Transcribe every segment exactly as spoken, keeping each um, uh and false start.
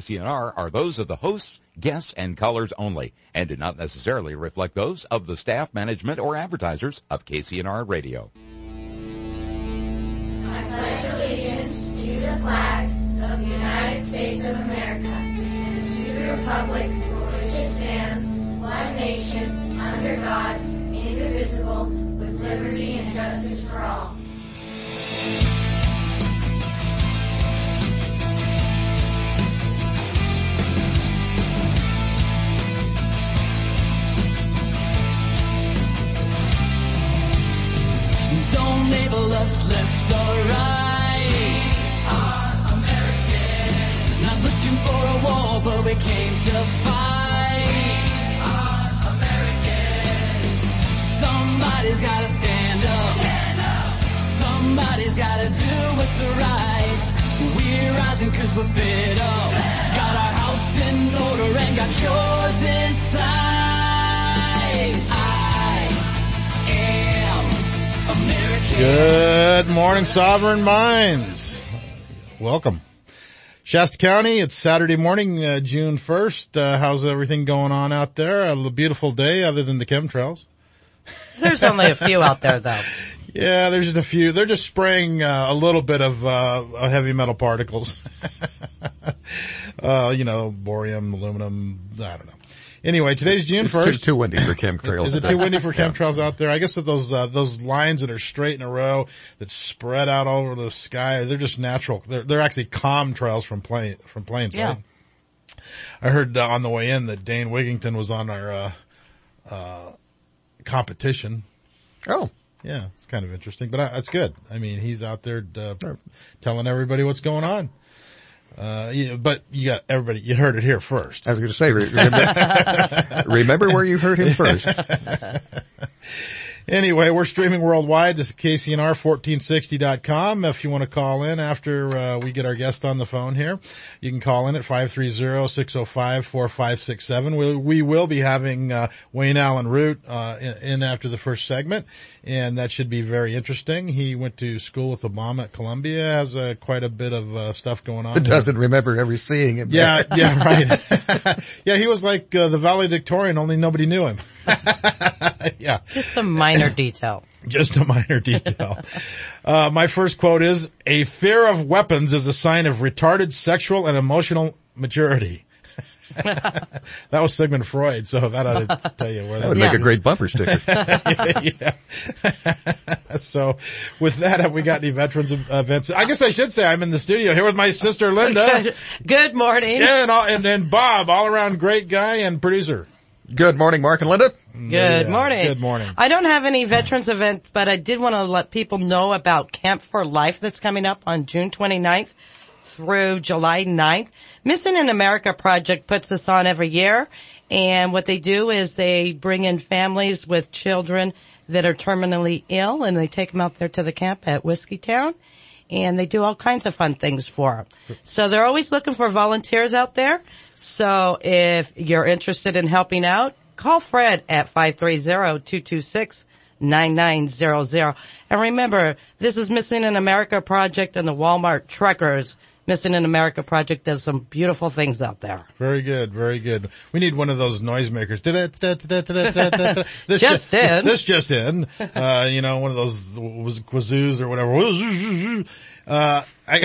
C N R are those of the hosts, guests, and callers only, and do not necessarily reflect those of the staff, management, or advertisers of K C N R Radio. I pledge allegiance to the flag of the United States of America and to the republic for which it stands, one nation, under God, indivisible, with liberty and justice for all. Don't label us left or right. We are American. Not looking for a war, but we came to fight. We are American. Somebody's gotta stand up. Stand up. Somebody's gotta do what's right. We're rising cause we're fed up. Fed got up. Our house in order and got yours inside. American. Good morning, Sovereign Minds. Welcome. Shasta County, it's Saturday morning, uh, June first. Uh, how's everything going on out there? A beautiful day other than the chemtrails. There's only a few out there, though. Yeah, there's just a few. They're just spraying uh, a little bit of uh, heavy metal particles. uh, you know, borium, aluminum, I don't know. Anyway, today's June first. It's too, too windy for chemtrails. Is it too windy for chemtrails out there? I guess that those, uh, those lines that are straight in a row that spread out all over the sky, they're just natural. They're, they're actually calm trails from plane, from planes, yeah. Right? I heard uh, on the way in that Dane Wigington was on our, uh, uh, competition. Oh. Yeah, it's kind of interesting, but uh, that's good. I mean, he's out there, uh, telling everybody what's going on. Uh, yeah, but you got everybody, you heard it here first. I was going to say, remember, remember where you heard him first. Anyway, we're streaming worldwide. This is K C N R fourteen sixty dot com. If you want to call in after uh, we get our guest on the phone here, you can call in at five three zero, six zero five, four five six seven. We, we will be having uh, Wayne Allen Root uh, in, in after the first segment, and that should be very interesting. He went to school with Obama at Columbia, has uh, quite a bit of uh, stuff going on. It doesn't remember ever seeing him. Yeah, yeah, right. Yeah, he was like uh, the valedictorian, only nobody knew him. Yeah. Just a minor detail. Just a minor detail. Uh, my first quote is, a fear of weapons is a sign of retarded sexual and emotional maturity. That was Sigmund Freud, so that ought to tell you where that, that would is. make a great bumper sticker. Yeah. So with that, have we got any veterans events? I guess I should say I'm in the studio here with my sister Linda. Good morning. Yeah, and, all, and then Bob, all around great guy and producer. Good morning, Mark and Linda. Good yeah, morning. Good morning. I don't have any veterans event, but I did want to let people know about Camp for Life that's coming up on June twenty-ninth through July ninth. Missing in America Project puts this on every year, and what they do is they bring in families with children that are terminally ill, and they take them out there to the camp at Whiskeytown, and they do all kinds of fun things for them. So they're always looking for volunteers out there. So if you're interested in helping out, call Fred at five three zero, two two six, nine nine zero zero. And remember, this is Missing in America Project and the Walmart Truckers. Missing in America Project does some beautiful things out there. Very good, very good. We need one of those noisemakers. This just in. This just in. Uh, you know, one of those wazoos or whatever. Uh, I,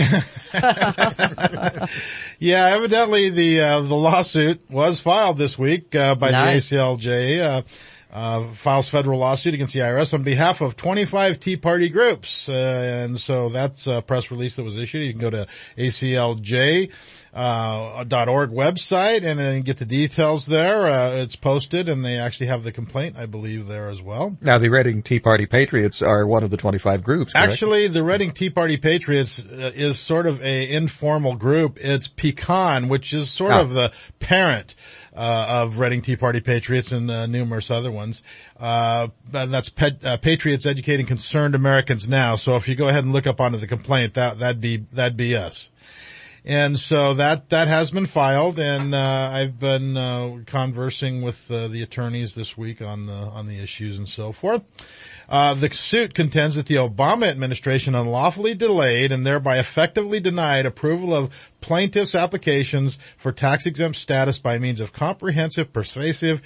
yeah, evidently the, uh, the lawsuit was filed this week, uh, by nice. the A C L J, uh, uh, files federal lawsuit against the I R S on behalf of twenty-five Tea Party groups. Uh, and so that's a press release that was issued. You can go to A C L J. Uh, dot org website and then get the details there. Uh, it's posted and they actually have the complaint, I believe, there as well. Now the Reading Tea Party Patriots are one of the twenty-five groups, correct? Actually, the Reading Tea Party Patriots uh, is sort of a informal group. It's Pecan, which is sort oh. of the parent uh, of Reading Tea Party Patriots and uh, numerous other ones. Uh, that's Pet, uh, Patriots Educating Concerned Americans Now. So if you go ahead and look up onto the complaint, that, that'd be, that'd be us. And so that, that has been filed, and, uh, I've been, uh, conversing with, uh, the attorneys this week on the, on the issues and so forth. Uh, the suit contends that the Obama administration unlawfully delayed and thereby effectively denied approval of plaintiffs' applications for tax-exempt status by means of comprehensive, persuasive,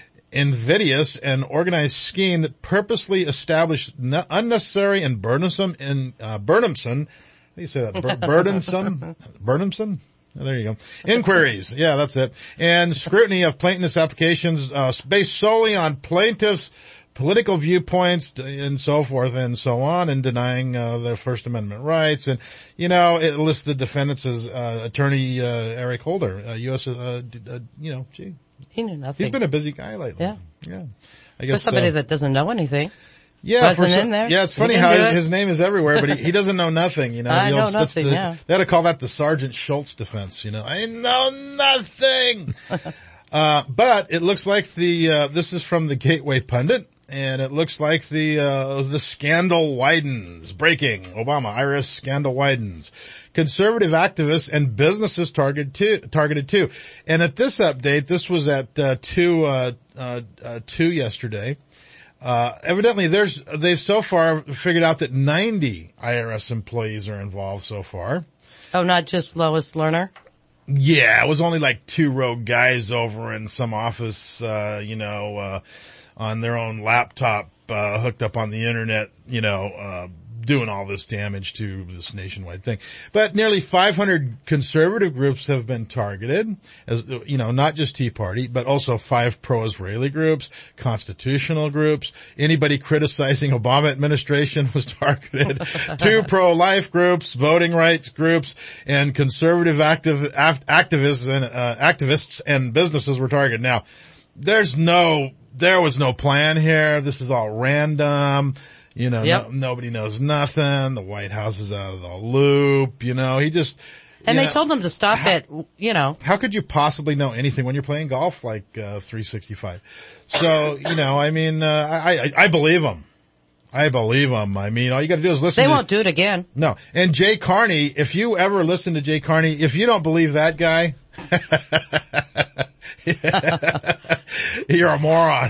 invidious, and organized scheme that purposely established unnecessary and burdensome, and, uh, burdensome, how do you say that? Bur- burdensome? Burdensome? Oh, there you go. Inquiries. Yeah, that's it. And scrutiny of plaintiffs' applications, uh, based solely on plaintiffs' political viewpoints and so forth and so on, and denying, uh, their First Amendment rights. And, you know, it lists the defendants as, uh, attorney, uh, Eric Holder, uh, U S, uh, uh, you know, gee. He knew nothing. He's been a busy guy lately. Yeah. Yeah. I guess, for somebody uh, that doesn't know anything. Yeah, Wasn't for some, in there. yeah, it's funny He how didn't his, do it. his name is everywhere, but he, he doesn't know nothing, you know. I the know old, that's nothing, the, yeah. They ought to call that the Sergeant Schultz defense, you know. I know nothing. uh, but it looks like the, uh, this is from the Gateway Pundit, and it looks like the, uh, the scandal widens. Breaking. Obama, I R S scandal widens. Conservative activists and businesses targeted too, targeted too. And at this update, this was at, uh, two, uh, uh, uh, two yesterday. Uh, evidently there's, they've so far figured out that ninety I R S employees are involved so far. Oh, not just Lois Lerner? Yeah, it was only like two rogue guys over in some office, uh, you know, uh, on their own laptop, uh, hooked up on the internet, you know, uh, doing all this damage to this nationwide thing. But nearly five hundred conservative groups have been targeted, as, you know, not just Tea Party, but also five pro-Israeli groups, constitutional groups. Anybody criticizing Obama administration was targeted. Two pro-life groups, voting rights groups, and conservative active, activists and, uh, activists and businesses were targeted. Now, there's no, there was no plan here. This is all random. You know, yep. no, nobody knows nothing. The White House is out of the loop. You know, he just. And they know, told him to stop how, it, you know. How could you possibly know anything when you're playing golf like, uh, three sixty-five? So, you know, I mean, uh, I, I, I believe him. I believe him. I mean, all you gotta do is listen They to. They won't do it again. No. And Jay Carney, if you ever listen to Jay Carney, if you don't believe that guy, you're a moron.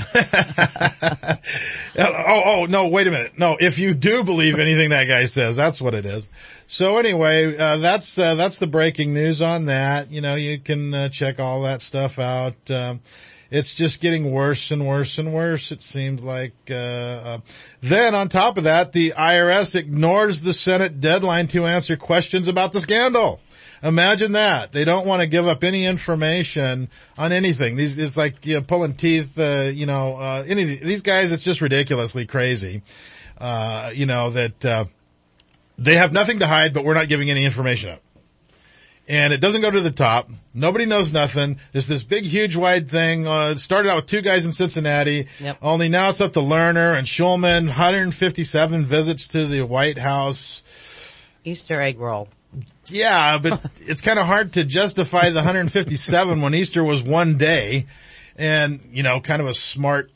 oh, oh, no, wait a minute. No, if you do believe anything that guy says, that's what it is. So anyway, uh, that's, uh, that's the breaking news on that. You know, you can, uh, check all that stuff out. Um, it's just getting worse and worse and worse, it seems like. Uh, uh, then on top of that, the I R S ignores the Senate deadline to answer questions about the scandal. Imagine that. They don't want to give up any information on anything. These, it's like, you know, pulling teeth, uh, you know, uh, any, these guys, it's just ridiculously crazy. Uh, you know, that, uh, they have nothing to hide, but we're not giving any information up. And it doesn't go to the top. Nobody knows nothing. There's this big, huge, wide thing. Uh, it started out with two guys in Cincinnati. Yep. Only now it's up to Lerner and Schulman. one hundred fifty-seven visits to the White House. Easter egg roll. Yeah, but it's kind of hard to justify the one hundred fifty-seven when Easter was one day. And, you know, kind of a smart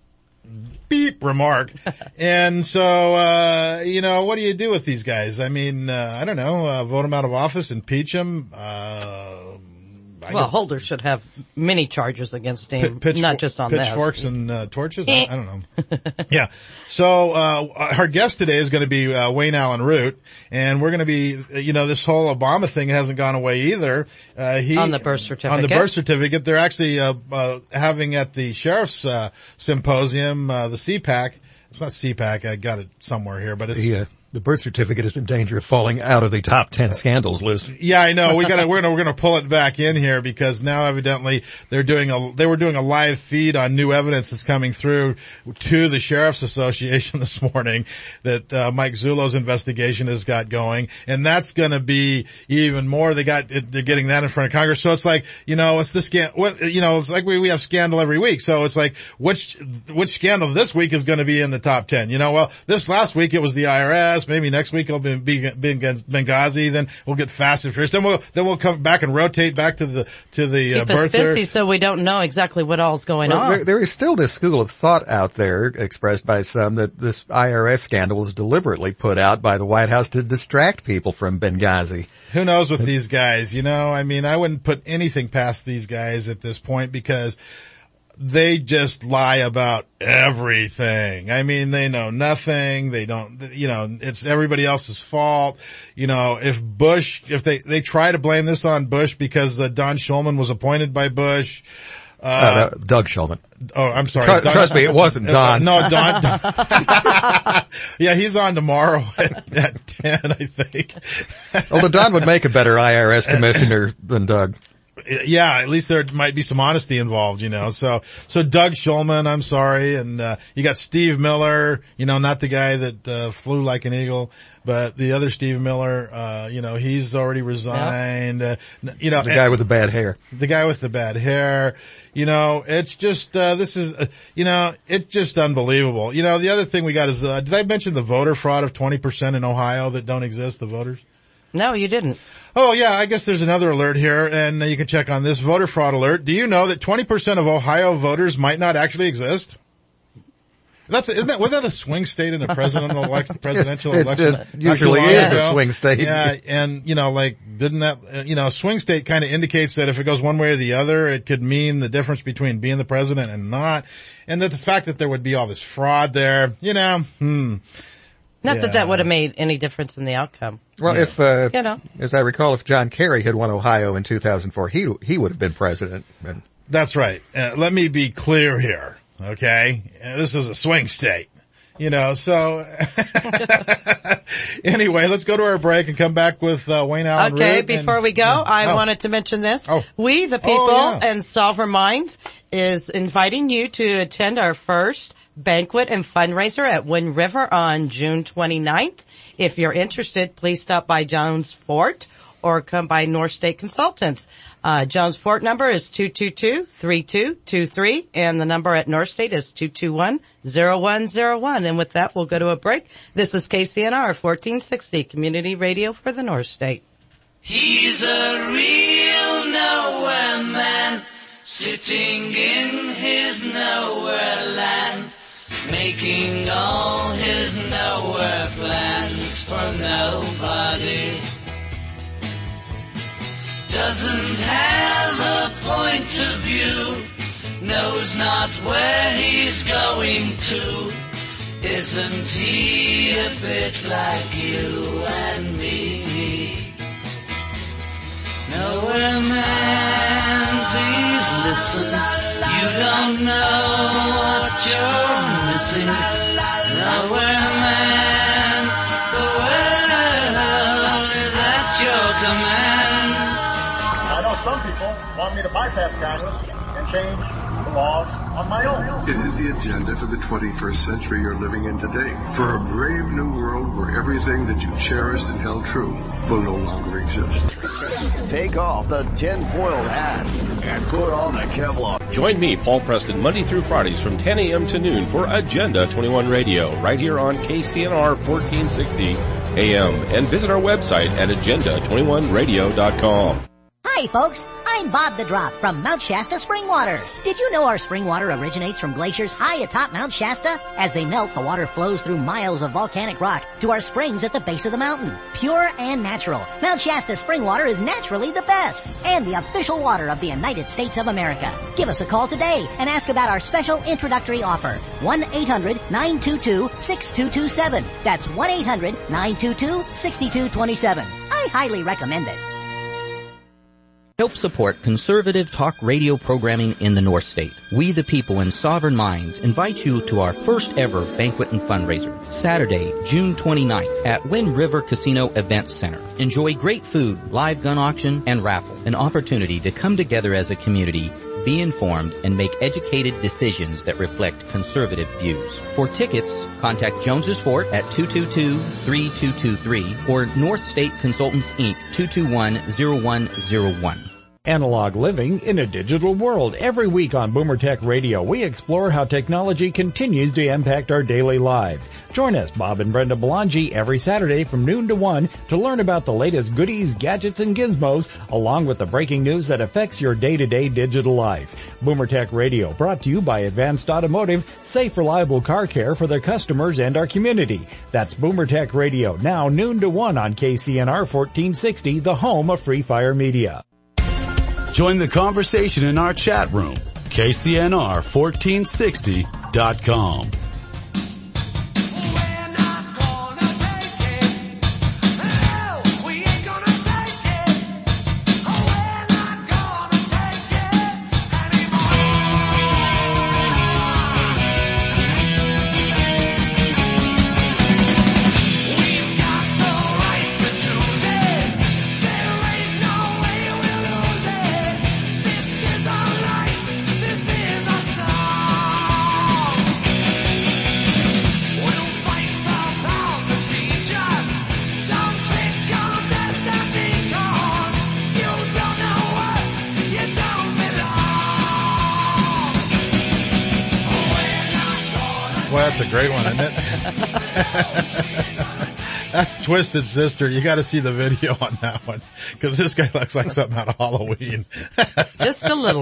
beep remark. And so, uh, you know, what do you do with these guys? I mean, uh, I don't know, uh, vote them out of office, impeach them, uh, I well, get, Holder should have many charges against him, pitch, not just on this. pitchforks and uh, torches. I, I don't know. Yeah. So uh our guest today is going to be uh, Wayne Allen Root, and we're going to be, you know, this whole Obama thing hasn't gone away either. Uh, he On the birth certificate. On the birth certificate, they're actually uh, uh having at the sheriff's uh, symposium, uh, the C PAC. It's not C PAC. I got it somewhere here, but it's. The, uh, the birth certificate is in danger of falling out of the top ten scandals list. Yeah, I know. We gotta, we're gonna, we're gonna pull it back in here because now evidently they're doing a, they were doing a live feed on new evidence that's coming through to the Sheriff's Association this morning that, uh, Mike Zullo's investigation has got going. And that's gonna be even more. They got, they're getting that in front of Congress. So it's like, you know, it's the scan, what, you know, it's like we, we have scandal every week. So it's like, which, which scandal this week is gonna be in the top ten? You know, well, this last week it was the I R S. Maybe next week it'll be Benghazi. Then we'll get Fast and Furious. Then we'll then we'll come back and rotate back to the to the uh, Keep us birther. busy so we don't know exactly what all's going Well, on. there, there is still this school of thought out there expressed by some that this I R S scandal was deliberately put out by the White House to distract people from Benghazi. Who knows with these guys, you know? I mean, I wouldn't put anything past these guys at this point because they just lie about everything. I mean, they know nothing. They don't, you know, it's everybody else's fault. You know, if Bush, if they, they try to blame this on Bush because uh, Don Shulman was appointed by Bush. Uh, uh no, Doug Shulman. Oh, I'm sorry. Trust, Don, trust me, it wasn't Don. No, Don. Don. Yeah, he's on tomorrow at, at ten, I think. Although Don would make a better I R S commissioner than Doug. Yeah, at least there might be some honesty involved, you know. So, so Doug Shulman, I'm sorry, and uh you got Steve Miller, you know, not the guy that uh, flew like an eagle, but the other Steve Miller, uh, you know, he's already resigned. Yeah. Uh, you know, the guy with the bad hair. The guy with the bad hair. You know, it's just uh this is, uh, you know, it's just unbelievable. You know, the other thing we got is, uh, did I mention the voter fraud of twenty percent in Ohio that don't exist, the voters? No, you didn't. Oh, yeah, I guess there's another alert here, and you can check on this voter fraud alert. Do you know that twenty percent of Ohio voters might not actually exist? That's, isn't that, wasn't that a swing state in a presidential election, presidential election? It, it usually is a swing state. Yeah, and, you know, like, didn't that, you know, swing state kind of indicates that if it goes one way or the other, it could mean the difference between being the president and not. And that the fact that there would be all this fraud there, you know, hmm. Not yeah. that that would have made any difference in the outcome. Well, yeah. if, uh, you know. as I recall, if John Kerry had won Ohio in two thousand four, he, he would have been president. And that's right. Uh, let me be clear here, okay? Uh, this is a swing state. You know, so anyway, let's go to our break and come back with uh, Wayne Allen. Okay, Root before and, we go, and, I oh. wanted to mention this. Oh. We, the people, oh, yeah. and Solver Minds is inviting you to attend our first banquet and fundraiser at Wind River on June twenty-ninth. If you're interested, please stop by Jones Fort or come by North State Consultants. Uh, Jones Fort number is two two two, three two two three, and the number at North State is two two one, zero one zero one. And with that, we'll go to a break. This is K C N R fourteen sixty, Community Radio for the North State. He's a real nowhere man, sitting in his nowhere land, making all his nowhere plans for nobody. Doesn't have a point of view, knows not where he's going to. Isn't he a bit like you and me? Nowhere man, please listen. You don't know what you're missing. Nowhere man, the world is at your command. I know some people want me to bypass Congress and change the laws on my own. It is the agenda for the twenty-first century you're living in today. For a brave new world where everything that you cherished and held true will no longer exist. Take off the tinfoil hat and put on the Kevlar. Join me, Paul Preston, Monday through Fridays from ten a.m. to noon for Agenda twenty-one Radio, right here on K C N R fourteen sixty A M. And visit our website at agenda twenty-one radio dot com. Hi folks, I'm Bob the Drop from Mount Shasta Spring Water. Did you know our spring water originates from glaciers high atop Mount Shasta? As they melt, the water flows through miles of volcanic rock to our springs at the base of the mountain. Pure and natural, Mount Shasta Spring Water is naturally the best and the official water of the United States of America. Give us a call today and ask about our special introductory offer. one eight hundred nine two two six two two seven. That's one eight hundred nine two two six two two seven. I highly recommend it. Help support conservative talk radio programming in the North State. We the People and Sovereign Minds invite you to our first ever banquet and fundraiser, Saturday, June twenty-ninth at Wind River Casino Event Center. Enjoy great food, live gun auction, and raffle. An opportunity to come together as a community, be informed, and make educated decisions that reflect conservative views. For tickets, contact Jones's Fort at two two two, three two two three or North State Consultants Incorporated two two one, zero one zero one. Analog living in a digital world. Every week on Boomer Tech Radio, we explore how technology continues to impact our daily lives. Join us, Bob and Brenda Belangi, every Saturday from noon to one to learn about the latest goodies, gadgets, and gizmos, along with the breaking news that affects your day-to-day digital life. Boomer Tech Radio, brought to you by Advanced Automotive, safe, reliable car care for their customers and our community. That's Boomer Tech Radio, now noon to one on K C N R fourteen sixty, the home of Free Fire Media. Join the conversation in our chat room, K C N R fourteen sixty dot com. That's a great one, isn't it? That's Twisted Sister. You got to see the video on that one, because this guy looks like something out of Halloween. Just a little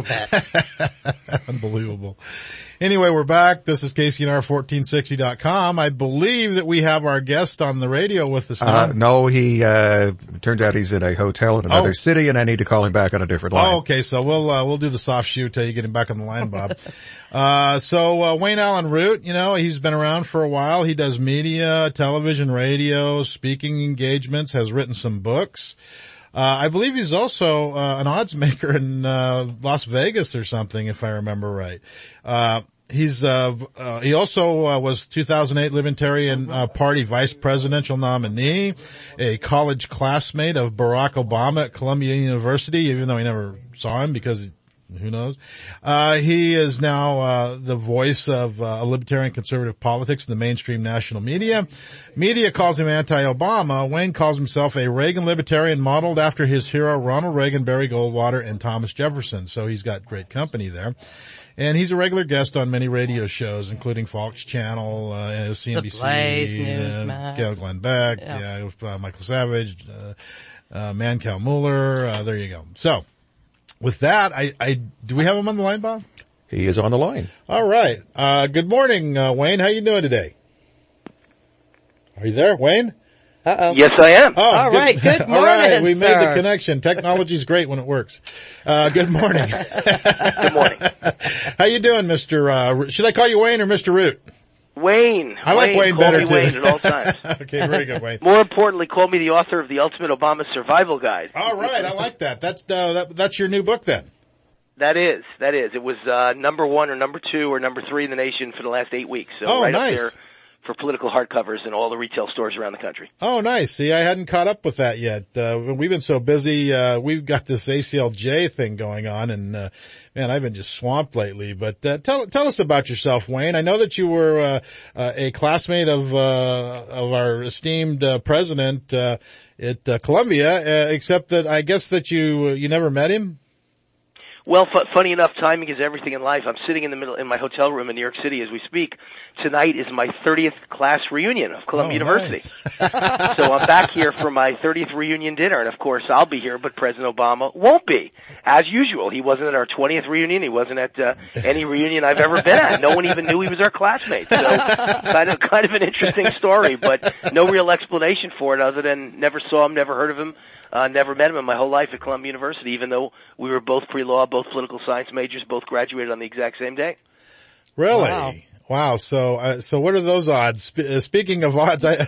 bit. Unbelievable. Anyway, we're back. This is K C N R fourteen sixty dot com. I believe that we have our guest on the radio with us now. Uh, no, he, uh, turns out he's in a hotel in another oh. city, and I need to call him back on a different line. Oh, okay. So we'll, uh, we'll do the soft shoe till you get him back on the line, Bob. uh, so, uh, Wayne Allyn Root, you know, he's been around for a while. He does media, television, radio, speaking engagements, has written some books. Uh, I believe he's also, uh, an odds maker in, uh, Las Vegas or something, if I remember right. Uh, he's, uh, uh, he also, uh, was two thousand eight Libertarian, uh, Party vice presidential nominee, a college classmate of Barack Obama at Columbia University, even though he never saw him because who knows? Uh, he is now, uh, the voice of, uh, libertarian conservative politics in the mainstream national media. Media calls him anti-Obama. Wayne calls himself a Reagan libertarian modeled after his hero Ronald Reagan, Barry Goldwater, and Thomas Jefferson. So he's got great company there. And he's a regular guest on many radio shows, including Fox Channel, uh, C N B C, The Blaze, Newsmax. uh, Glenn Beck, yeah, yeah uh, Michael Savage, uh, uh, Mancow Mueller, uh, there you go. So, with that, I, I, do we have him on the line, Bob? He is on the line. All right. Uh, good morning, uh, Wayne. How you doing today? Are you there, Wayne? Uh-oh. Yes, I am. Oh, all good. right. Good morning, All right. We sir. made the connection. Technology's great when it works. Uh, good morning. Good morning. How you doing, Mister Uh, should I call you Wayne or Mister Root? Wayne. I like Wayne, Wayne call better me too. Wayne at all times. Okay, very good, Wayne. More importantly, call me the author of the Ultimate Obama Survival Guide. All right, I like that. That's uh, that, that's your new book then. That is, that is. It was uh number one or number two or number three in the nation for the last eight weeks. So oh, right nice. up there for political hardcovers in all the retail stores around the country. Oh, nice. See, I hadn't caught up with that yet. Uh, we've been so busy. Uh, we've got this A C L J thing going on, and uh, man, I've been just swamped lately. But uh, tell tell us about yourself, Wayne. I know that you were uh, uh, a classmate of uh, of our esteemed uh, president uh, at uh, Columbia, uh, except that I guess that you uh, you never met him. Well, f- funny enough, timing is everything in life. I'm sitting in the middle in my hotel room in New York City as we speak. Tonight is my thirtieth class reunion of Columbia oh, University. Nice. So I'm back here for my thirtieth reunion dinner, and of course I'll be here, but President Obama won't be. As usual, he wasn't at our twentieth reunion. He wasn't at uh, any reunion I've ever been at. No one even knew he was our classmate. So kind of kind of an interesting story, but no real explanation for it other than never saw him, never heard of him. Uh, never met him in my whole life at Columbia University, even though we were both pre-law, both political science majors, both graduated on the exact same day. Really? Wow. Wow. So, uh, so what are those odds? Sp- uh, speaking of odds, I,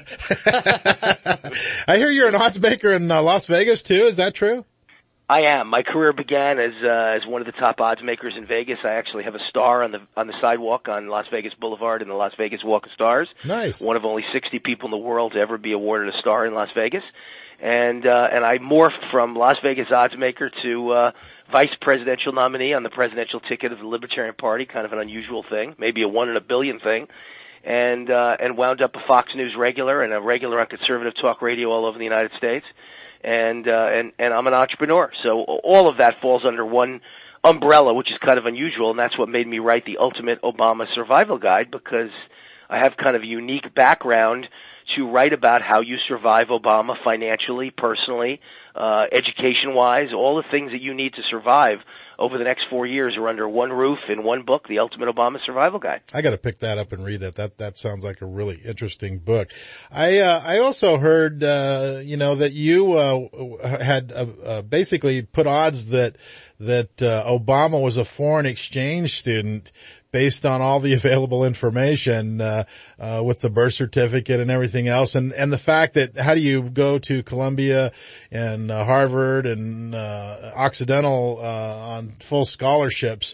I hear you're an odds maker in uh, Las Vegas too. Is that true? I am. My career began as uh, as one of the top odds makers in Vegas. I actually have a star on the on the sidewalk on Las Vegas Boulevard in the Las Vegas Walk of Stars. Nice. One of only sixty people in the world to ever be awarded a star in Las Vegas. And, uh, and I morphed from Las Vegas odds maker to, uh, vice presidential nominee on the presidential ticket of the Libertarian Party, kind of an unusual thing, maybe a one in a billion thing, and, uh, and wound up a Fox News regular and a regular on conservative talk radio all over the United States. and uh, and and I'm an entrepreneur. So all of that falls under one umbrella, which is kind of unusual, and that's what made me write the Ultimate Obama Survival Guide, because I have kind of a unique background to write about how you survive Obama financially, personally, uh, education-wise, all the things that you need to survive over the next four years are under one roof in one book, The Ultimate Obama Survival Guide. I got to pick that up and read that. That that sounds like a really interesting book. I uh, I also heard uh, you know that you uh, had uh, uh, basically put odds that that uh, Obama was a foreign exchange student based on all the available information uh, uh with the birth certificate and everything else, and and the fact that how do you go to Columbia and uh, Harvard and uh Occidental uh on full scholarships,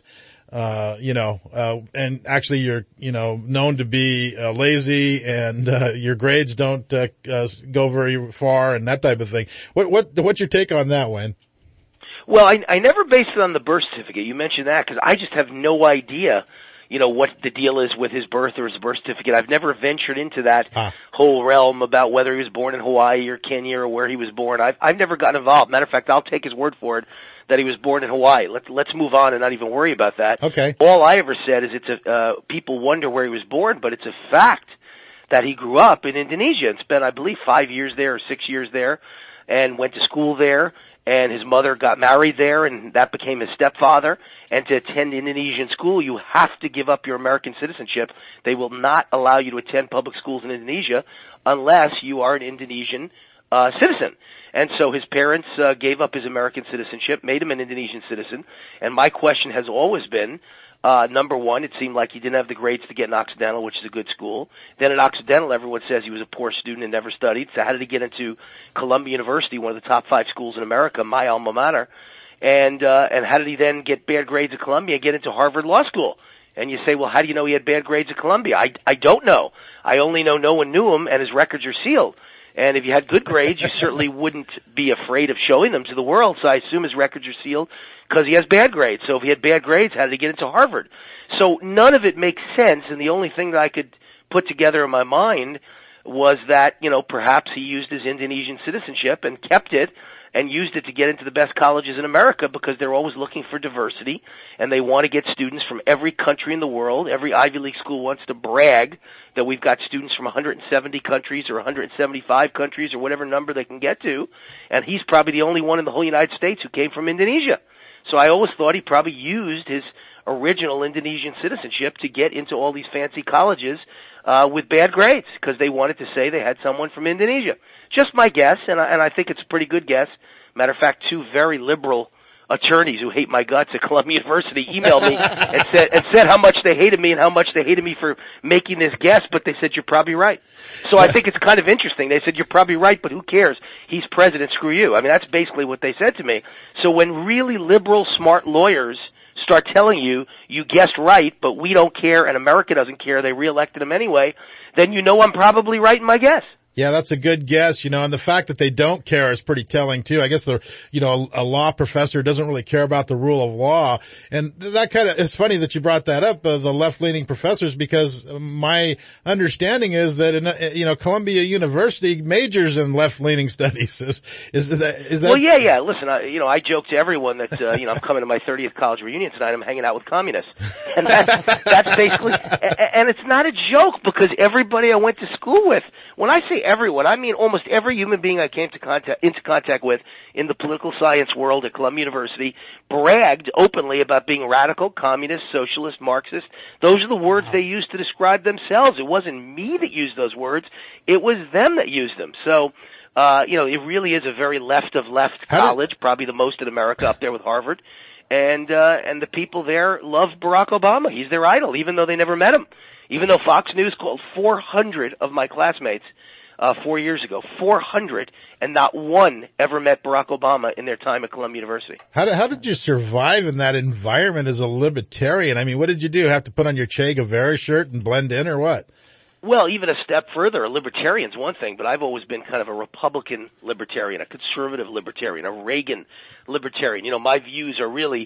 uh you know uh and actually you're you know known to be uh, lazy, and uh, your grades don't uh, uh, go very far and that type of thing. What what what's your take on that, Wayne? Well, I, I never based it on the birth certificate. You mentioned that because I just have no idea, you know, what the deal is with his birth or his birth certificate. I've never ventured into that ah. whole realm about whether he was born in Hawaii or Kenya or where he was born. I've, I've never gotten involved. Matter of fact, I'll take his word for it that he was born in Hawaii. Let's, let's move on and not even worry about that. Okay. All I ever said is it's a, uh, people wonder where he was born, but it's a fact that he grew up in Indonesia and spent, I believe, five years there or six years there and went to school there. And his mother got married there, and that became his stepfather. And to attend Indonesian school, you have to give up your American citizenship. They will not allow you to attend public schools in Indonesia unless you are an Indonesian uh, citizen. And so his parents uh, gave up his American citizenship, made him an Indonesian citizen. And my question has always been, Uh, number one, it seemed like he didn't have the grades to get in Occidental, which is a good school. Then at Occidental, everyone says he was a poor student and never studied. So how did he get into Columbia University, one of the top five schools in America, my alma mater? And, uh, and how did he then get bad grades at Columbia and get into Harvard Law School? And you say, well, how do you know he had bad grades at Columbia? I, I don't know. I only know no one knew him and his records are sealed. And if you had good grades, you certainly wouldn't be afraid of showing them to the world. So I assume his records are sealed because he has bad grades. So if he had bad grades, how did he get into Harvard? So none of it makes sense. And the only thing that I could put together in my mind was that, you know, perhaps he used his Indonesian citizenship and kept it and used it to get into the best colleges in America because they're always looking for diversity and they want to get students from every country in the world. Every Ivy League school wants to brag that we've got students from one hundred seventy countries or one hundred seventy-five countries or whatever number they can get to, and he's probably the only one in the whole United States who came from Indonesia. So I always thought he probably used his original Indonesian citizenship to get into all these fancy colleges uh with bad grades because they wanted to say they had someone from Indonesia. Just my guess, and I, and I think it's a pretty good guess. Matter of fact, two very liberal attorneys who hate my guts at Columbia University emailed me and said and said how much they hated me and how much they hated me for making this guess, but they said you're probably right. So I think it's kind of interesting. They said you're probably right, but who cares? He's president, screw you. I mean, that's basically what they said to me. So when really liberal, smart lawyers start telling you, you guessed right, but we don't care and America doesn't care, they reelected him anyway, then you know I'm probably right in my guess. Yeah, that's a good guess, you know, and the fact that they don't care is pretty telling too. I guess the, you know, a law professor doesn't really care about the rule of law. And that kind of, it's funny that you brought that up, uh, the left-leaning professors, because my understanding is that, in, uh, you know, Columbia University majors in left-leaning studies. Is, is that, is that? Well, yeah, yeah. Listen, I, you know, I joke to everyone that, uh, you know, I'm coming to my thirtieth college reunion tonight, I'm hanging out with communists. And that's, that's basically, and it's not a joke because everybody I went to school with, when I say everyone, I mean almost every human being I came to contact, into contact with in the political science world at Columbia University bragged openly about being radical, communist, socialist, Marxist. Those are the words they used to describe themselves. It wasn't me that used those words. It was them that used them. So, uh, you know, it really is a very left of left college, probably the most in America up there with Harvard. And, uh, and the people there love Barack Obama. He's their idol, even though they never met him. Even though Fox News called four hundred of my classmates uh four years ago, four hundred, and not one ever met Barack Obama in their time at Columbia University. How did, how did you survive in that environment as a libertarian? I mean, what did you do? Have to put on your Che Guevara shirt and blend in, or what? Well, even a step further, a libertarian's one thing, but I've always been kind of a Republican libertarian, a conservative libertarian, a Reagan libertarian. You know, my views are really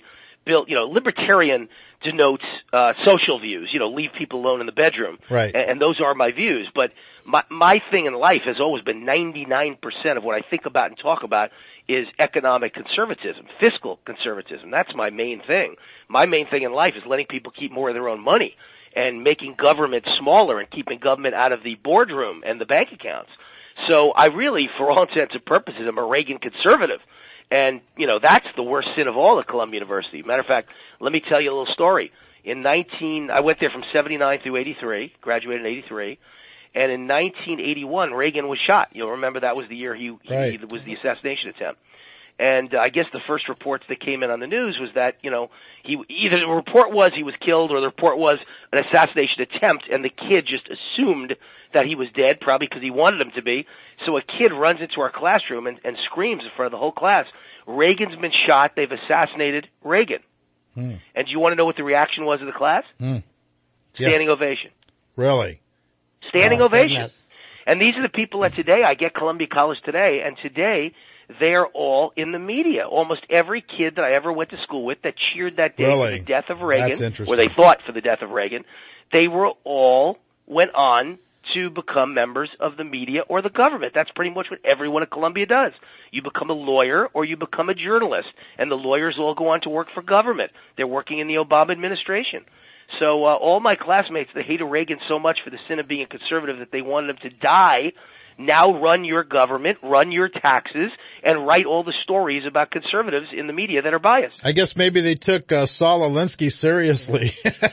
built, you know, libertarian denotes uh social views, you know, leave people alone in the bedroom. Right. And, and those are my views. But my my thing in life has always been ninety-nine percent of what I think about and talk about is economic conservatism, fiscal conservatism. That's my main thing. My main thing in life is letting people keep more of their own money and making government smaller and keeping government out of the boardroom and the bank accounts. So I really, for all intents and purposes, I'm a Reagan conservative. And, you know, that's the worst sin of all at Columbia University. Matter of fact, let me tell you a little story. In nineteen, I went there from seventy-nine through eighty-three, graduated in eighty-three, and in nineteen eighty-one, Reagan was shot. You'll remember that was the year he, right. he was the assassination attempt. And uh, I guess the first reports that came in on the news was that, you know, he either the report was he was killed or the report was an assassination attempt, and the kid just assumed that he was dead, probably because he wanted him to be. So a kid runs into our classroom and, and screams in front of the whole class, Reagan's been shot, they've assassinated Reagan. Hmm. And do you want to know what the reaction was of the class? Hmm. Standing yeah. ovation. Really? Standing oh, ovation. Goodness. And these are the people that today, I get Columbia College today, and today they're all in the media. Almost every kid that I ever went to school with that cheered that day really? for the death of Reagan, That's interesting. or they thought for the death of Reagan, they were all went on to become members of the media or the government. That's pretty much what everyone at Columbia does. You become a lawyer or you become a journalist, and the lawyers all go on to work for government. They're working in the Obama administration. So uh, all my classmates that hated Reagan so much for the sin of being a conservative that they wanted him to die now run your government, run your taxes, and write all the stories about conservatives in the media that are biased. I guess maybe they took uh, Saul Alinsky seriously.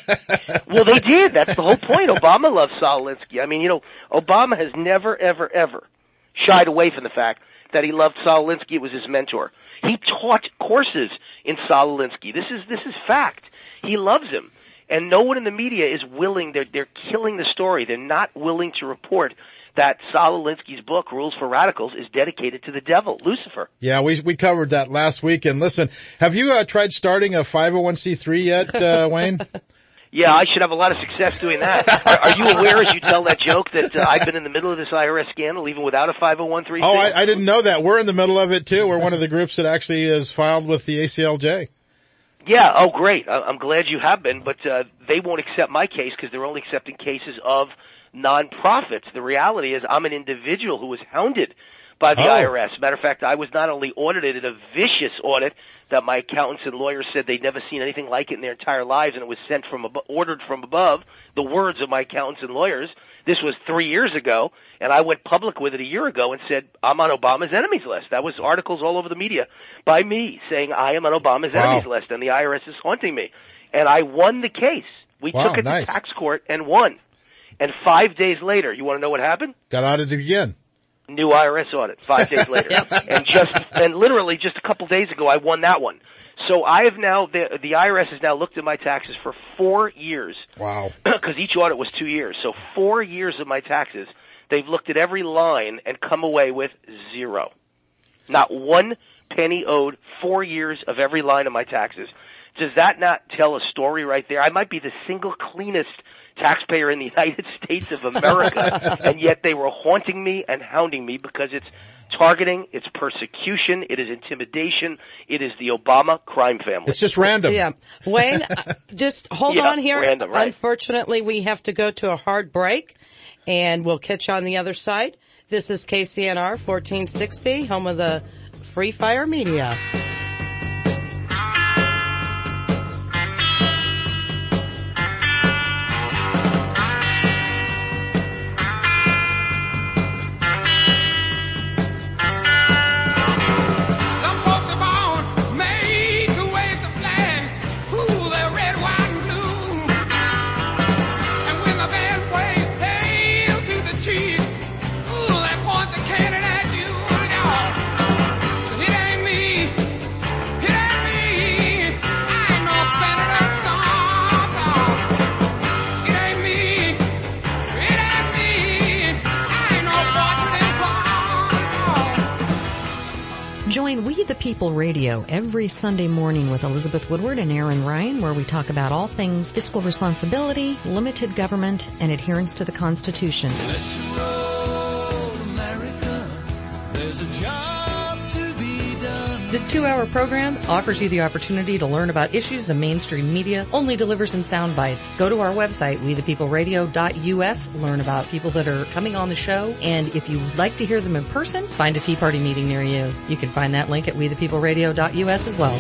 Well, they did. That's the whole point. Obama loves Saul Alinsky. I mean, you know, Obama has never, ever, ever shied away from the fact that he loved Saul Alinsky. It was his mentor. He taught courses in Saul Alinsky. This is this is fact. He loves him. And no one in the media is willing. They're, they're killing the story. They're not willing to report that Saul Alinsky's book, Rules for Radicals, is dedicated to the devil, Lucifer. Yeah, we we covered that last week. And listen, have you uh, tried starting a five oh one c three yet, uh, Wayne? Yeah, I should have a lot of success doing that. Are, are you aware, as you tell that joke, that uh, I've been in the middle of this I R S scandal, even without a five oh one c three? Oh, I, I didn't know that. We're in the middle of it, too. We're one of the groups that actually is filed with the A C L J. Yeah, oh, great. I, I'm glad you have been, but uh, they won't accept my case because they're only accepting cases of nonprofits. The reality is I'm an individual who was hounded by the oh. I R S. Matter of fact, I was not only audited in a vicious audit that my accountants and lawyers said they'd never seen anything like it in their entire lives, and it was sent from ab- ordered from above, the words of my accountants and lawyers. This was three years ago, and I went public with it a year ago and said, I'm on Obama's enemies list. That was articles all over the media by me saying I am on Obama's wow. enemies list, and the I R S is haunting me. And I won the case. We wow, took it nice. to tax court and won. And five days later, you want to know what happened? Got audited again. New I R S audit five days later. And just, and literally just a couple days ago, I won that one. So I have now, the, the I R S has now looked at my taxes for four years. Wow. Because each audit was two years. So four years of my taxes, they've looked at every line and come away with zero. Not one penny owed, four years of every line of my taxes. Does that not tell a story right there? I might be the single cleanest taxpayer in the United States of America, and yet they were haunting me and hounding me because it's targeting, it's persecution, it is intimidation, it is the Obama crime family. It's just random. Yeah. Wayne, uh, just hold yeah, on here. Random, right. Unfortunately, we have to go to a hard break, and we'll catch you on the other side. This is K C N R fourteen sixty, home of the Free Fire Media. Join We the People Radio every Sunday morning with Elizabeth Woodward and Aaron Ryan, where we talk about all things fiscal responsibility, limited government, and adherence to the Constitution. Let's roll, America. There's a job to be done. This two-hour program offers you the opportunity to learn about issues the mainstream media only delivers in sound bites. Go to our website, we the people radio dot U S, learn about people that are coming on the show, and if you'd like to hear them in person, find a Tea Party meeting near you. You can find that link at we the people radio dot U S as well.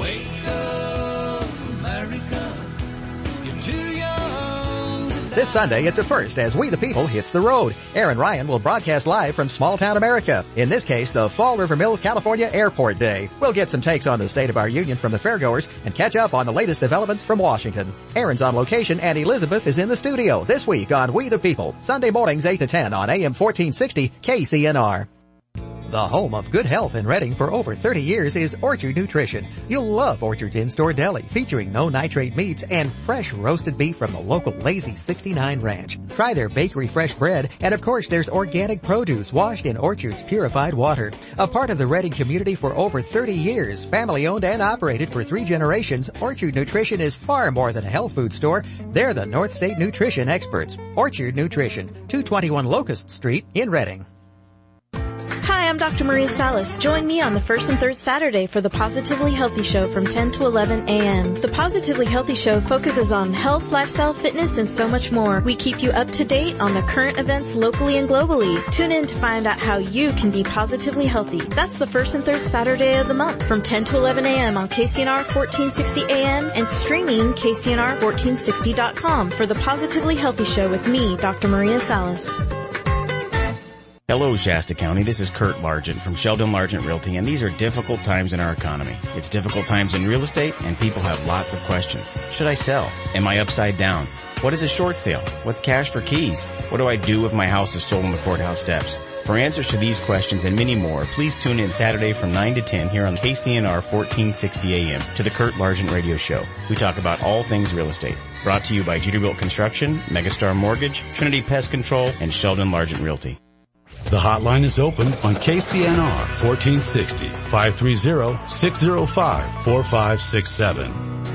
This Sunday, it's a first as We the People hits the road. Aaron Ryan will broadcast live from Small Town America. In this case, the Fall River Mills, California Airport Day. We'll get some takes on the state of our union from the fairgoers and catch up on the latest developments from Washington. Aaron's on location and Elizabeth is in the studio this week on We the People. Sunday mornings eight to ten on A M fourteen sixty K C N R. The home of good health in Reading for over thirty years is Orchard Nutrition. You'll love Orchard's in-store deli featuring no nitrate meats and fresh roasted beef from the local Lazy sixty-nine Ranch. Try their bakery fresh bread, and of course there's organic produce washed in Orchard's purified water. A part of the Reading community for over thirty years, family owned and operated for three generations, Orchard Nutrition is far more than a health food store. They're the North State Nutrition experts. Orchard Nutrition, two twenty-one Locust Street in Reading. Hi, I'm Doctor Maria Salas. Join me on the first and third Saturday for the Positively Healthy Show from ten to eleven a.m. The Positively Healthy Show focuses on health, lifestyle, fitness, and so much more. We keep you up to date on the current events locally and globally. Tune in to find out how you can be positively healthy. That's the first and third Saturday of the month from ten to eleven a.m. on K C N R fourteen sixty A M and streaming K C N R fourteen sixty dot com for the Positively Healthy Show with me, Doctor Maria Salas. Hello, Shasta County. This is Kurt Largent from Sheldon Largent Realty, and these are difficult times in our economy. It's difficult times in real estate, and people have lots of questions. Should I sell? Am I upside down? What is a short sale? What's cash for keys? What do I do if my house is sold on the courthouse steps? For answers to these questions and many more, please tune in Saturday from nine to ten here on K C N R fourteen sixty A M to the Kurt Largent Radio Show. We talk about all things real estate. Brought to you by Jeterbilt Construction, Megastar Mortgage, Trinity Pest Control, and Sheldon Largent Realty. The hotline is open on K C N R fourteen sixty, five three zero, six zero five, four five six seven.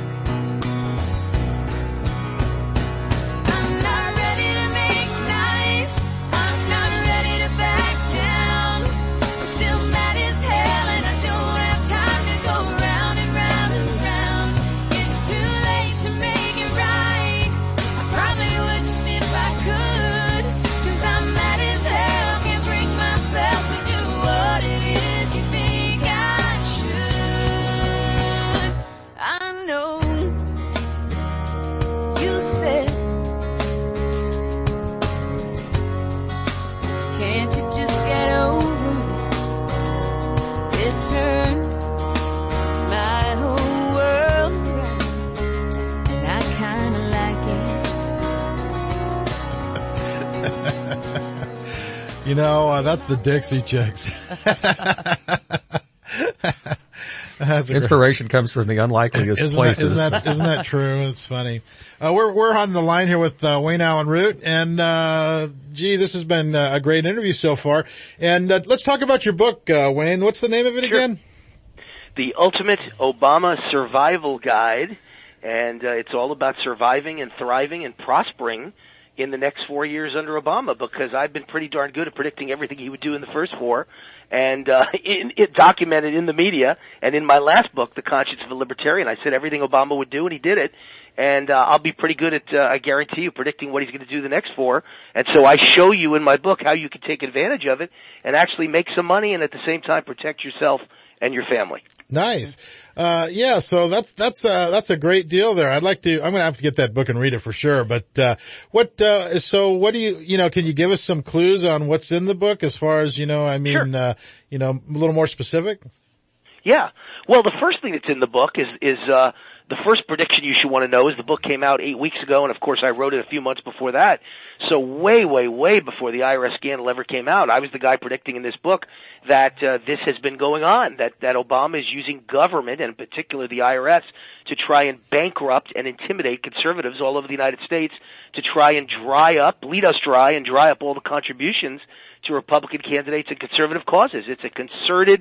You know, uh, that's the Dixie Chicks. That's Inspiration great. Comes from the unlikeliest isn't places. That, isn't that, isn't that true? It's funny. Uh, we're, we're on the line here with, uh, Wayne Allyn Root, and, uh, gee, this has been uh, a great interview so far. And, uh, let's talk about your book, uh, Wayne. What's the name of it sure. again? The Ultimate Obama Survival Guide, and, uh, it's all about surviving and thriving and prospering in the next four years under Obama, because I've been pretty darn good at predicting everything he would do in the first four, and uh, it, it documented in the media, and in my last book, The Conscience of a Libertarian, I said everything Obama would do, and he did it, and uh, I'll be pretty good at, uh, I guarantee you, predicting what he's going to do the next four, and so I show you in my book how you can take advantage of it and actually make some money and at the same time protect yourself and your family. Nice. Uh, yeah, so that's, that's, uh, that's a great deal there. I'd like to, I'm going to have to get that book and read it for sure. But, uh, what, uh, so what do you, you know, can you give us some clues on what's in the book as far as, you know, I mean, sure. uh, you know, a little more specific? Yeah. Well, the first thing that's in the book is, is, uh, the first prediction you should want to know is the book came out eight weeks ago, and of course I wrote it a few months before that. So way, way, way before the I R S scandal ever came out, I was the guy predicting in this book that uh, this has been going on, that, that Obama is using government, and in particular the I R S, to try and bankrupt and intimidate conservatives all over the United States, to try and dry up, bleed us dry, and dry up all the contributions to Republican candidates and conservative causes. It's a concerted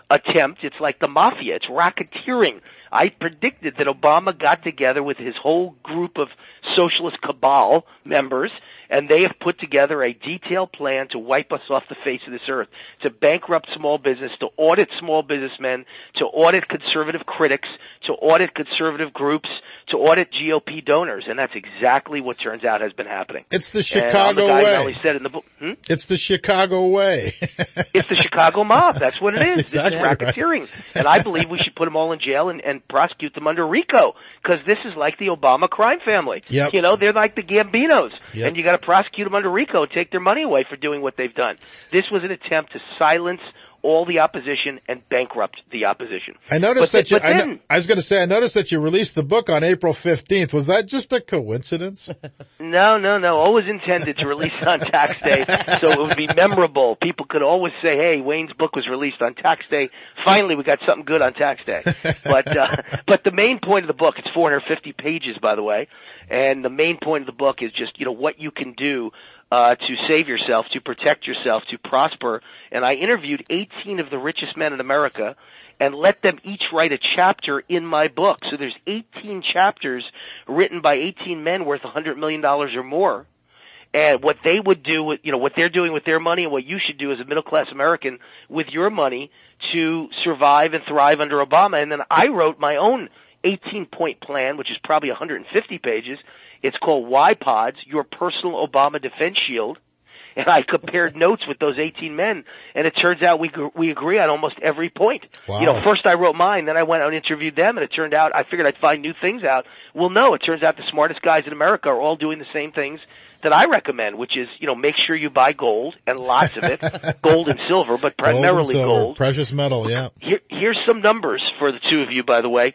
attempt. It's like the mafia. It's racketeering. I predicted that Obama got together with his whole group of socialist cabal members, and they have put together a detailed plan to wipe us off the face of this earth, to bankrupt small business, to audit small businessmen, to audit conservative critics, to audit conservative groups, to audit G O P donors. And that's exactly what turns out has been happening. It's the Chicago and I'm the guy way. who only said in the book, hmm? It's the Chicago way. It's the Chicago mob. That's what it That's is. exactly It's racketeering. Right. And I believe we should put them all in jail and, and prosecute them under RICO, because this is like the Obama crime family. Yep. You know, they're like the Gambinos. Yep. And you got to prosecute them under RICO and take their money away for doing what they've done. This was an attempt to silence all the opposition and bankrupt the opposition. I noticed but that you, the, I, then, no, I was going to say, I noticed that you released the book on April fifteenth. Was that just a coincidence? No, no, no. Always intended to release on tax day, so it would be memorable. People could always say, hey, Wayne's book was released on tax day. Finally, we got something good on tax day. But, uh, but the main point of the book, it's four hundred fifty pages, by the way, and the main point of the book is just, you know, what you can do Uh, to save yourself, to protect yourself, to prosper. And I interviewed eighteen of the richest men in America and let them each write a chapter in my book. So there's eighteen chapters written by eighteen men worth one hundred million dollars or more. And what they would do with, you know, what they're doing with their money and what you should do as a middle-class American with your money to survive and thrive under Obama. And then I wrote my own eighteen-point plan, which is probably one hundred fifty pages. It's called Y PODS, Your Personal Obama Defense Shield. And I compared notes with those eighteen men, and it turns out we we agree on almost every point. Wow. You know, first I wrote mine, then I went out and interviewed them, and it turned out I figured I'd find new things out. Well, no, it turns out the smartest guys in America are all doing the same things that I recommend, which is, you know, make sure you buy gold, and lots of it, gold and silver, but primarily gold. And silver, gold. Precious metal, yeah. Here, here's some numbers for the two of you, by the way.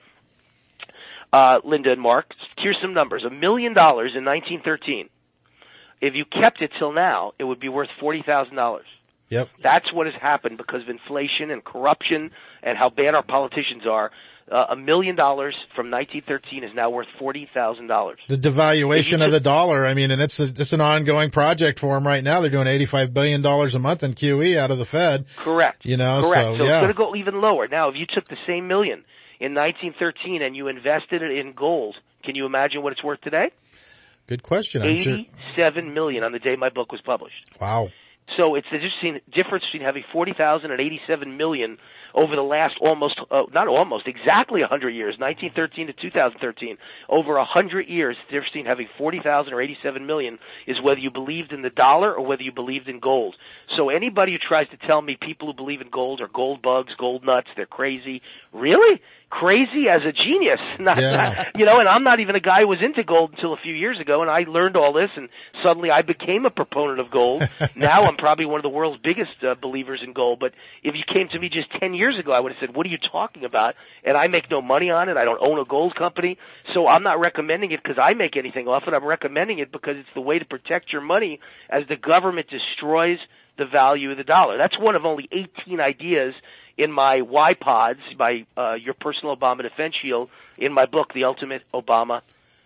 Uh, Linda and Mark, here's some numbers. A million dollars in nineteen thirteen. If you kept it till now, it would be worth forty thousand dollars. Yep. That's what has happened because of inflation and corruption and how bad our politicians are. Uh, a million dollars from nineteen thirteen is now worth forty thousand dollars. The devaluation of the dollar, I mean, and it's a, it's an ongoing project for them right now. They're doing eighty-five billion dollars a month in Q E out of the Fed. Correct. You know, Correct. so, so yeah. it's going to go even lower. Now, if you took the same million in nineteen thirteen and you invested it in gold, can you imagine what it's worth today? Good question. I'm sure. eighty-seven million on the day my book was published. Wow. So it's the difference between having forty thousand and eighty-seven million over the last almost, uh, not almost, exactly one hundred years, nineteen thirteen to two thousand thirteen. Over one hundred years, the difference between having forty thousand or eighty-seven million is whether you believed in the dollar or whether you believed in gold. So anybody who tries to tell me people who believe in gold are gold bugs, gold nuts, they're crazy. Really? Crazy as a genius. Not, Yeah. not, you know, and I'm not even a guy who was into gold until a few years ago, and I learned all this, and suddenly I became a proponent of gold. Now I'm probably one of the world's biggest uh, believers in gold, but if you came to me just ten years ago, I would have said, what are you talking about? And I make no money on it. I don't own a gold company, so I'm not recommending it because I make anything off it. I'm recommending it because it's the way to protect your money as the government destroys the value of the dollar. That's one of only eighteen ideas in my Y PODS, my uh, Your Personal Obama Defense Shield, in my book, The Ultimate Obama,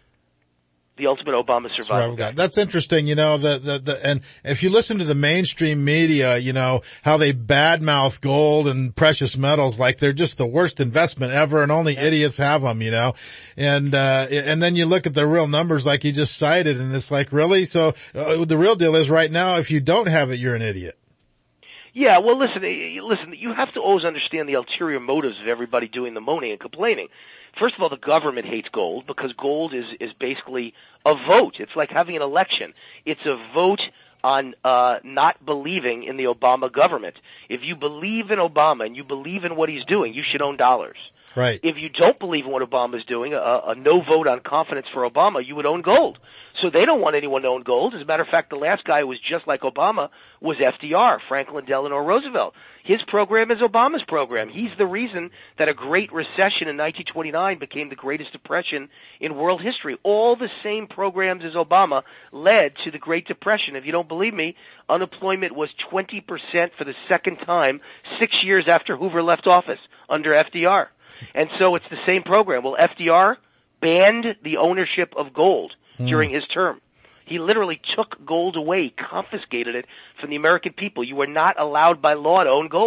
The Ultimate Obama Survival Guide. That's interesting, you know, the, the, the, and if you listen to the mainstream media, you know, how they badmouth gold and precious metals like they're just the worst investment ever and only idiots have them, you know, and, uh, and then you look at the real numbers like you just cited and it's like, really? So uh, the real deal is right now, if you don't have it, you're an idiot. Yeah, well, listen, listen, you have to always understand the ulterior motives of everybody doing the moaning and complaining. First of all, the government hates gold because gold is, is basically a vote. It's like having an election. It's a vote on uh not believing in the Obama government. If you believe in Obama and you believe in what he's doing, you should own dollars. Right. If you don't believe in what Obama's doing, a, a no vote on confidence for Obama, you would own gold. So they don't want anyone to own gold. As a matter of fact, the last guy who was just like Obama was F D R, Franklin Delano Roosevelt. His program is Obama's program. He's the reason that a great recession in nineteen twenty-nine became the greatest depression in world history. All the same programs as Obama led to the Great Depression. If you don't believe me, unemployment was twenty percent for the second time six years after Hoover left office under F D R. And so it's the same program. Well, F D R banned the ownership of gold during his term. He literally took gold away, confiscated it from the American people. You were not allowed by law to own gold.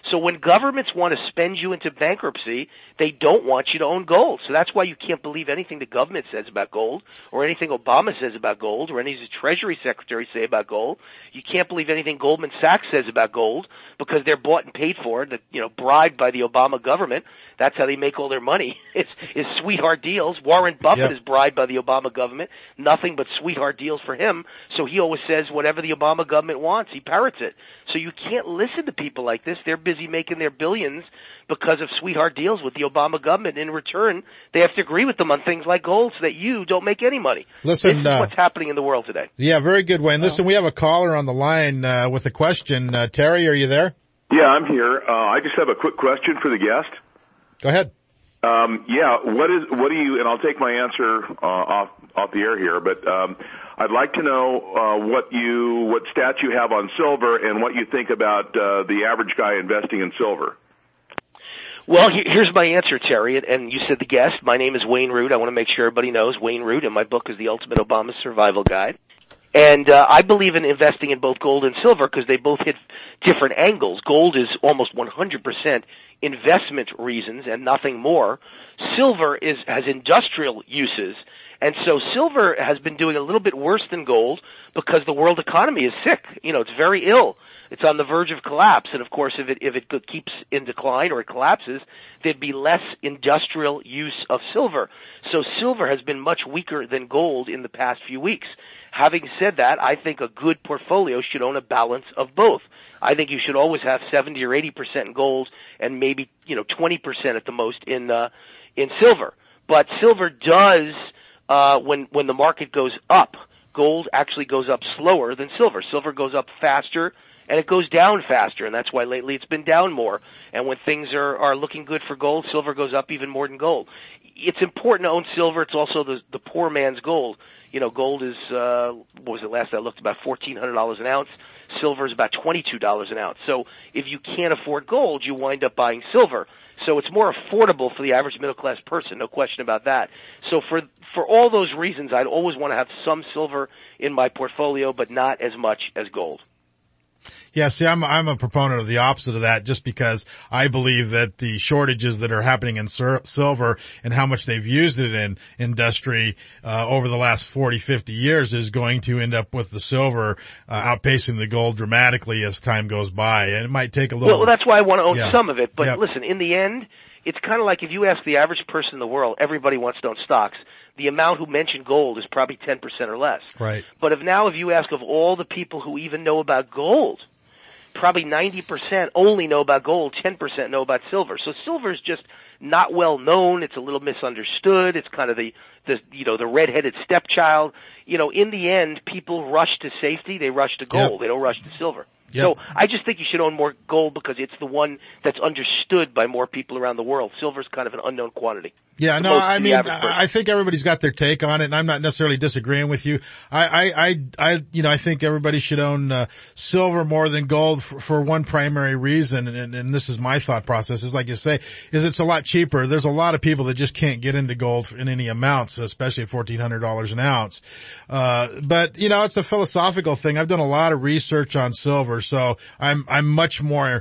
So when governments want to spend you into bankruptcy, they don't want you to own gold. So that's why you can't believe anything the government says about gold, or anything Obama says about gold, or any of the Treasury secretaries say about gold. You can't believe anything Goldman Sachs says about gold, because they're bought and paid for, the, you know, bribed by the Obama government. That's how they make all their money. It's, it's sweetheart deals. Warren Buffett Yep. is bribed by the Obama government. Nothing but sweetheart deals for him. So he always says whatever the Obama government wants, he parrots it. So you can't listen to people like this. They're busy making their billions because of sweetheart deals with the Obama government. In return, they have to agree with them on things like gold so that you don't make any money. Listen, this is uh, what's happening in the world today. Yeah, very good, Wayne. Listen, we have a caller on the line uh, with a question. Uh, Terry, are you there? Yeah, I'm here. Uh, I just have a quick question for the guest. Go ahead. Um, yeah, what is what do you? And I'll take my answer uh, off off the air here, but um, I'd like to know uh, what you what stats you have on silver and what you think about uh, the average guy investing in silver. Well, here's my answer, Terry, and you said the guest. My name is Wayne Root. I want to make sure everybody knows Wayne Root, and my book is The Ultimate Obama Survival Guide. And uh, I believe in investing in both gold and silver because they both hit different angles. Gold is almost one hundred percent investment reasons and nothing more. Silver is has industrial uses. And so silver has been doing a little bit worse than gold because the world economy is sick. You know, it's very ill. It's on the verge of collapse. And of course, if it, if it keeps in decline or it collapses, there'd be less industrial use of silver. So silver has been much weaker than gold in the past few weeks. Having said that, I think a good portfolio should own a balance of both. I think you should always have seventy or eighty percent in gold and maybe, you know, twenty percent at the most in, uh, in silver. But silver does, uh, when, when the market goes up, gold actually goes up slower than silver. Silver goes up faster and it goes down faster, and that's why lately it's been down more. And when things are, are looking good for gold, silver goes up even more than gold. It's important to own silver. It's also the, the poor man's gold. You know, gold is, uh, what was it last I looked, about fourteen hundred dollars an ounce. Silver is about twenty-two dollars an ounce. So if you can't afford gold, you wind up buying silver. So it's more affordable for the average middle-class person, no question about that. So for for all those reasons, I'd always want to have some silver in my portfolio, but not as much as gold. Yeah, see, I'm I'm a proponent of the opposite of that, just because I believe that the shortages that are happening in sur- silver and how much they've used it in industry uh, over the last forty, fifty years is going to end up with the silver uh, outpacing the gold dramatically as time goes by, and it might take a little. Well, that's why I want to own yeah. some of it. But yeah. listen, in the end, it's kind of like if you ask the average person in the world, everybody wants to own stocks. The amount who mentioned gold is probably ten percent or less. Right. But if now if you ask of all the people who even know about gold, probably ninety percent only know about gold, ten percent know about silver. So silver is just not well known. It's a little misunderstood. It's kind of the, the you know, the redheaded stepchild. You know, in the end, people rush to safety. They rush to gold. Yep. They don't rush to silver. Yep. So I just think you should own more gold because it's the one that's understood by more people around the world. Silver's kind of an unknown quantity. Yeah, no, I mean, I think everybody's got their take on it, and I'm not necessarily disagreeing with you. I, I, I, I you know, I think everybody should own uh, silver more than gold for, for one primary reason, and, and this is my thought process, is like you say, is it's a lot cheaper. There's a lot of people that just can't get into gold in any amounts, especially at fourteen hundred dollars an ounce. Uh, but, you know, it's a philosophical thing. I've done a lot of research on silver, so I'm, I'm much more,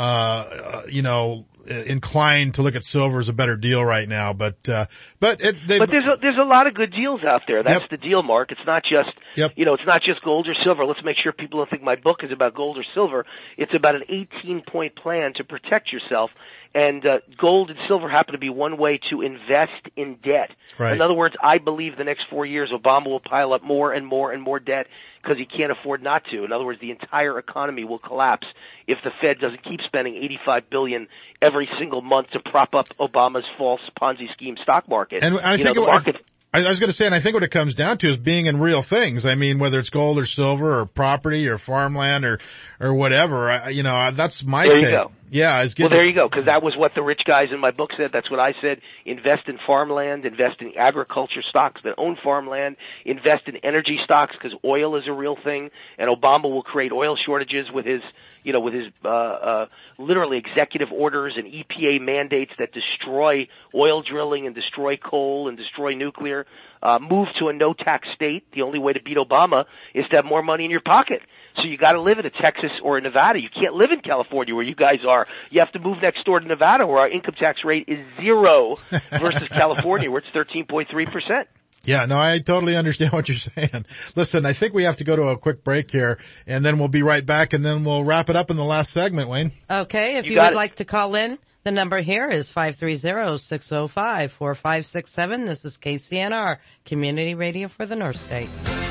uh, you know, inclined to look at silver as a better deal right now, but uh but it, they, but there's a, there's a lot of good deals out there. That's yep. the deal, Mark. It's not just yep. you know, it's not just gold or silver. Let's make sure people don't think my book is about gold or silver. It's about an eighteen point plan to protect yourself. And uh, gold and silver happen to be one way to invest in debt. Right. In other words, I believe the next four years Obama will pile up more and more and more debt because he can't afford not to. In other words, the entire economy will collapse if the Fed doesn't keep spending eighty-five billion dollars every single month to prop up Obama's false Ponzi scheme stock market. And I you think know, the it, market. I, I was going to say, and I think what it comes down to is being in real things. I mean, whether it's gold or silver or property or farmland or or whatever. I, you know, that's my there take. You go. Yeah, it's well, there you go, because that was what the rich guys in my book said. That's what I said. Invest in farmland, invest in agriculture stocks that own farmland, invest in energy stocks because oil is a real thing, and Obama will create oil shortages with his, you know, with his uh, uh, literally executive orders and E P A mandates that destroy oil drilling and destroy coal and destroy nuclear. uh, move to a no-tax state. The only way to beat Obama is to have more money in your pocket. So you got to live in a Texas or a Nevada. You can't live in California where you guys are. You have to move next door to Nevada where our income tax rate is zero versus California where it's thirteen point three percent. Yeah, no, I totally understand what you're saying. Listen, I think we have to go to a quick break here, and then we'll be right back, and then we'll wrap it up in the last segment, Wayne. Okay, if you, you would it. like to call in, the number here is five three zero, six zero five, four five six seven. This is K C N R, Community Radio for the North State.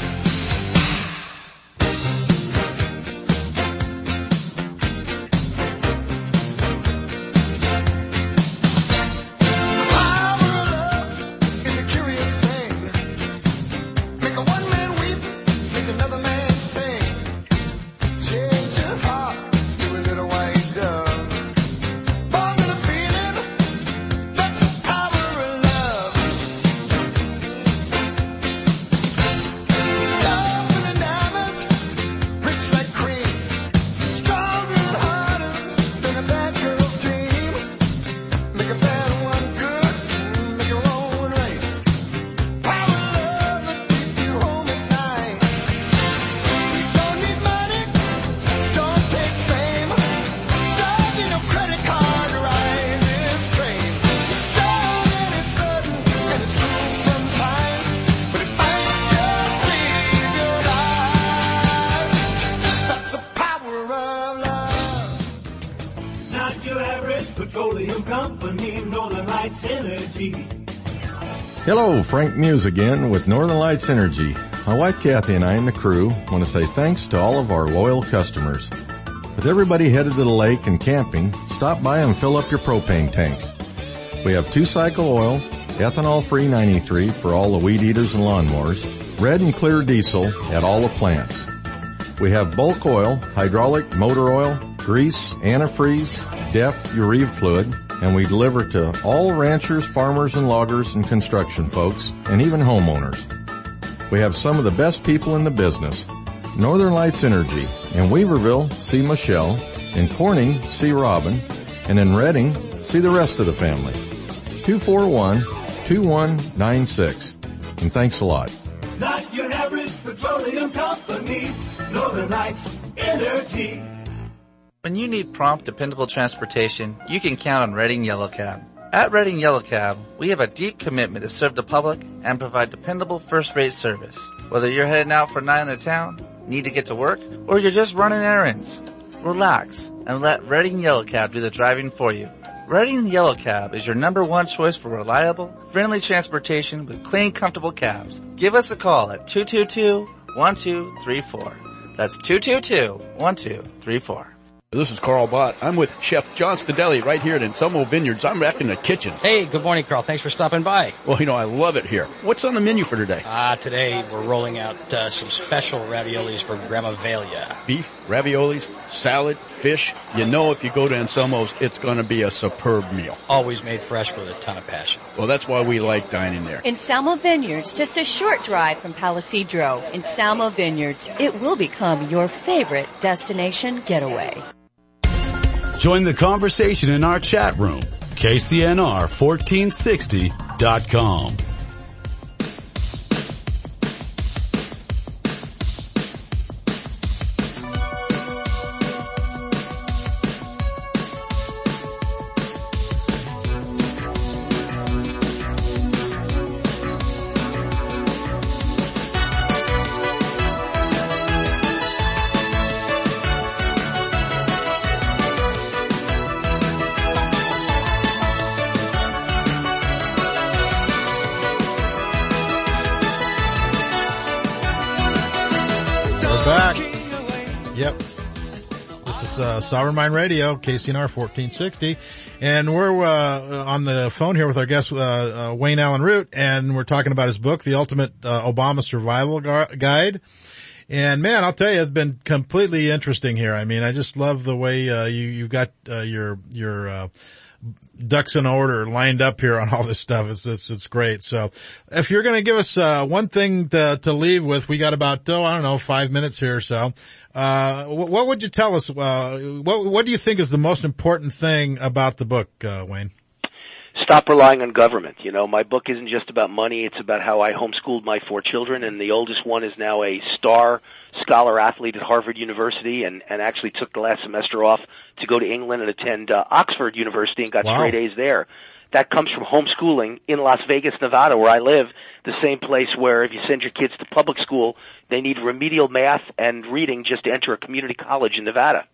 Hello, Frank Muse again with Northern Lights Energy. My wife Kathy and I and the crew want to say thanks to all of our loyal customers. With everybody headed to the lake and camping, stop by and fill up your propane tanks. We have two-cycle oil, ethanol-free ninety-three for all the weed eaters and lawnmowers, red and clear diesel at all the plants. We have bulk oil, hydraulic motor oil, grease, antifreeze, D E F urea fluid, and we deliver to all ranchers, farmers, and loggers and construction folks, and even homeowners. We have some of the best people in the business. Northern Lights Energy. In Weaverville, see Michelle. In Corning, see Robin. And in Redding, see the rest of the family. two four one, two one nine six. And thanks a lot. Not your average petroleum company. Northern Lights Energy. When you need prompt, dependable transportation, you can count on Redding Yellow Cab. At Redding Yellow Cab, we have a deep commitment to serve the public and provide dependable first-rate service. Whether you're heading out for a night in the town, need to get to work, or you're just running errands, relax and let Redding Yellow Cab do the driving for you. Redding Yellow Cab is your number one choice for reliable, friendly transportation with clean, comfortable cabs. Give us a call at two two two, one two three four. That's two two two, one two three four. This is Carl Bott. I'm with Chef John Stadelli right here at Anselmo Vineyards. I'm back in the kitchen. Hey, good morning, Carl. Thanks for stopping by. Well, you know, I love it here. What's on the menu for today? Ah, uh, today we're rolling out uh, some special raviolis for Grandma Velia. Beef, raviolis, salad, fish. You know if you go to Anselmo's, it's going to be a superb meal. Always made fresh with a ton of passion. Well, that's why we like dining there. Anselmo Vineyards, just a short drive from Palisadro. Anselmo Vineyards, it will become your favorite destination getaway. Join the conversation in our chat room, K C N R fourteen sixty dot com. Sovereign Mind Radio, K C N R fourteen sixty, and we're uh, on the phone here with our guest uh, uh, Wayne Allyn Root, and we're talking about his book, The Ultimate uh, Obama Survival Guide. And man, I'll tell you, it's been completely interesting here. I mean, I just love the way uh, you you got uh, your your uh, ducks in order lined up here on all this stuff. It's it's it's great. So, if you're going to give us uh, one thing to to leave with, we got about oh I don't know five minutes here or so. Uh, what would you tell us, uh, what, what do you think is the most important thing about the book, uh, Wayne? stop relying on government. You know, my book isn't just about money. It's about how I homeschooled my four children, and the oldest one is now a star scholar athlete at Harvard University, and, and actually took the last semester off to go to England and attend uh, Oxford University and got Wow. straight A's there. That comes from homeschooling in Las Vegas, Nevada, where I live, the same place where if you send your kids to public school, they need remedial math and reading just to enter a community college in Nevada.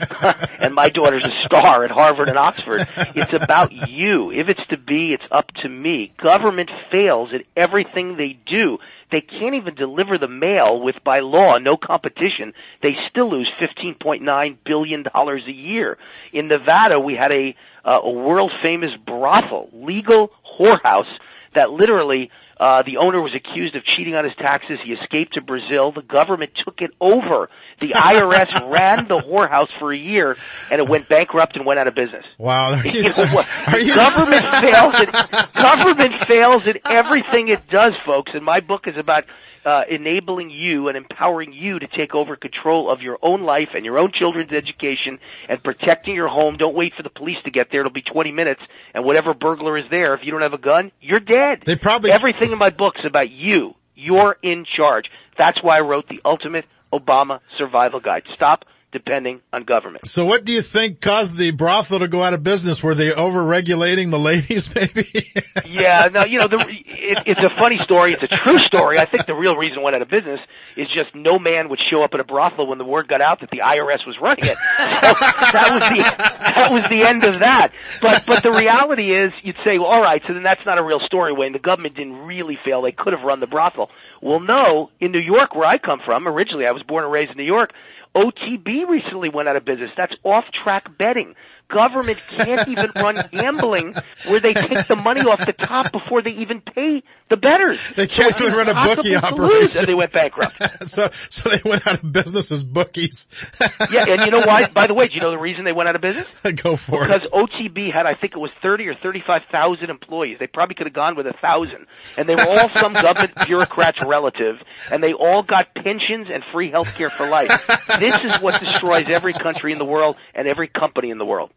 And my daughter's a star at Harvard and Oxford. It's about you. If it's to be, it's up to me. Government fails at everything they do. They can't even deliver the mail with, by law, no competition. They still lose fifteen point nine billion dollars a year. In Nevada, we had a, uh, a world-famous brothel, legal whorehouse, that literally uh, the owner was accused of cheating on his taxes. He escaped to Brazil. The government took it over. The I R S ran the whorehouse for a year, and it went bankrupt and went out of business. Wow. Are you, You know what? are you Government fails at government fails at everything it does, folks. And my book is about uh, enabling you and empowering you to take over control of your own life and your own children's education and protecting your home. Don't wait for the police to get there. It'll be twenty minutes, and whatever burglar is there, if you don't have a gun, you're dead. They probably everything in my book is about you. You're in charge. That's why I wrote the ultimate Obama survival guide. Stop depending on government. So what do you think caused the brothel to go out of business? Were they over-regulating the ladies, maybe? Yeah, no, you know, the, it, it's a funny story. It's a true story. I think the real reason it went out of business is just no man would show up at a brothel when the word got out that the I R S was running it. So that was the that was the end of that. But but the reality is, you'd say, well, all right, so then that's not a real story, Wayne. The government didn't really fail. They could have run the brothel. Well, no, in New York, where I come from, originally I was born and raised in New York, O T B recently went out of business. That's off-track betting. Government can't even run gambling where they take the money off the top before they even pay the bettors. They can't so even run a bookie operation. Lose, and they went bankrupt. so, so they went out of business as bookies. Yeah, and you know why? By the way, do you know the reason they went out of business? Go for because it. Because O T B had, I think it was thirty or thirty-five thousand employees. They probably could have gone with a thousand. And they were all some government bureaucrat's relative, and they all got pensions and free health care for life. This is what destroys every country in the world and every company in the world.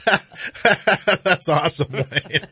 That's awesome, Wayne.